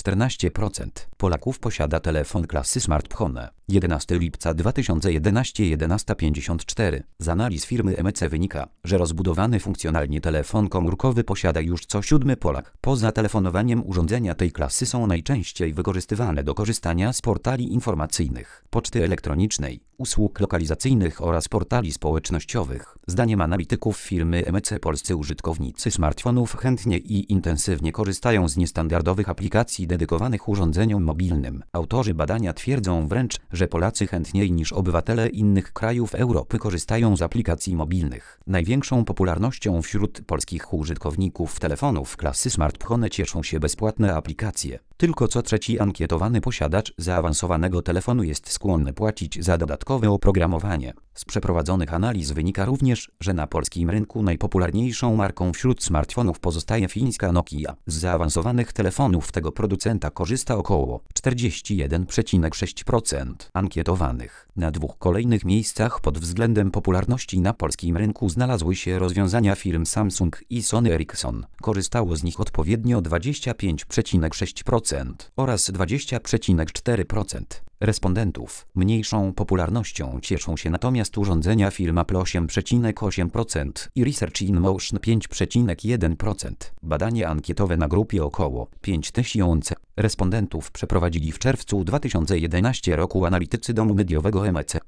14% Polaków posiada telefon klasy smartphone. 11 lipca 2011 11:54. Z analiz firmy MEC wynika, że rozbudowany funkcjonalnie telefon komórkowy posiada już co 7 Polak. Poza telefonowaniem urządzenia tej klasy są najczęściej wykorzystywane do korzystania z portali informacyjnych, poczty elektronicznej, usług lokalizacyjnych oraz portali społecznościowych. Zdaniem analityków firmy MEC polscy użytkownicy smartfonów chętnie i intensywnie korzystają z niestandardowych aplikacji dedykowanych urządzeniom mobilnym. Autorzy badania twierdzą wręcz, że Polacy chętniej niż obywatele innych krajów Europy korzystają z aplikacji mobilnych. Największą popularnością wśród polskich użytkowników telefonów klasy smartphone cieszą się bezpłatne aplikacje. Tylko co trzeci ankietowany posiadacz zaawansowanego telefonu jest skłonny płacić za dodatkowe oprogramowanie. Z przeprowadzonych analiz wynika również, że na polskim rynku najpopularniejszą marką wśród smartfonów pozostaje fińska Nokia. Z zaawansowanych telefonów tego producenta korzysta około 41,6% ankietowanych. Na dwóch kolejnych miejscach pod względem popularności na polskim rynku znalazły się rozwiązania firm Samsung i Sony Ericsson. Korzystało z nich odpowiednio 25,6% oraz 20,4% respondentów. Mniejszą popularnością cieszą się natomiast urządzenia firm Apple 8,8% i Research in Motion 5,1%. Badanie ankietowe na grupie około 5000 respondentów przeprowadzili w czerwcu 2011 roku analitycy domu mediowego MEC.